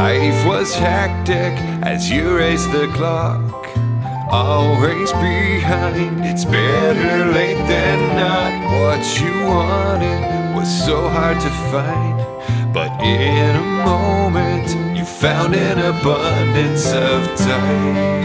Life was hectic as you raced the clock, always behind. It's better late than not. What you wanted was so hard to find, but in a moment you found an abundance of time.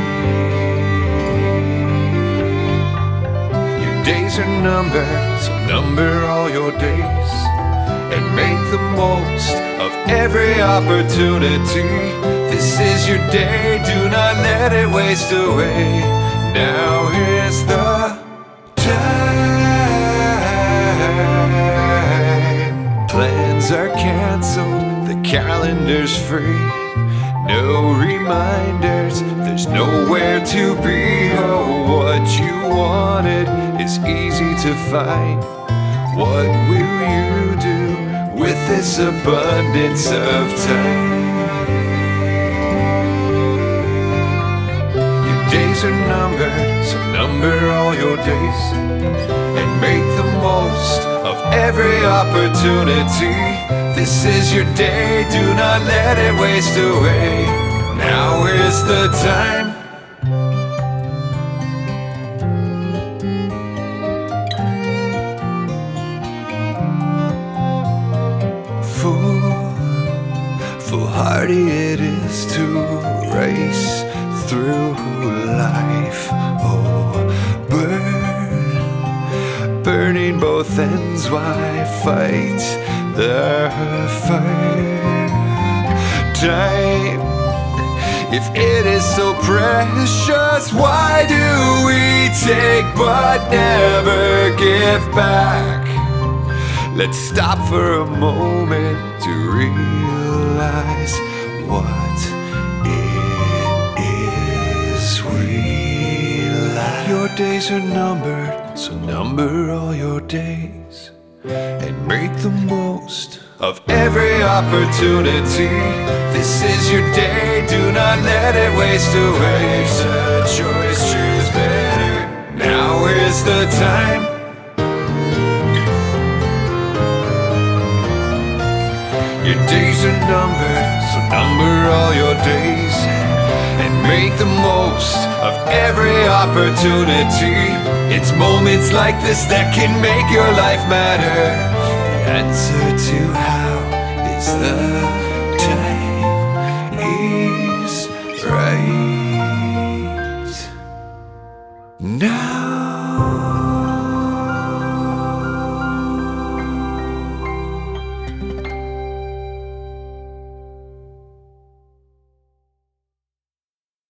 Your days are numbered, so number all your days and make the most of every opportunity. This is your day, do not let it waste away. Now is the time. Plans are canceled, the calendar's free. No reminders, there's nowhere to be. Oh, what you wanted is easy to find. What will you do with this abundance of time? Your days are numbered, so number all your days and make the most of every opportunity. This is your day, do not let it waste away. Now is the time. Foolhardy it is to race through life. Oh, burning both ends. Why fight the fire? Time, if it is so precious, why do we take but never give back? Let's stop for a moment to realize what it is we lack. Your days are numbered, so number all your days and make the most of every opportunity. This is your day, do not let it waste away. It's a choice, choose better. Now is the time. Your days are numbered, so number all your days and make the most of every opportunity. It's moments like this that can make your life matter. The answer to how is the time is right.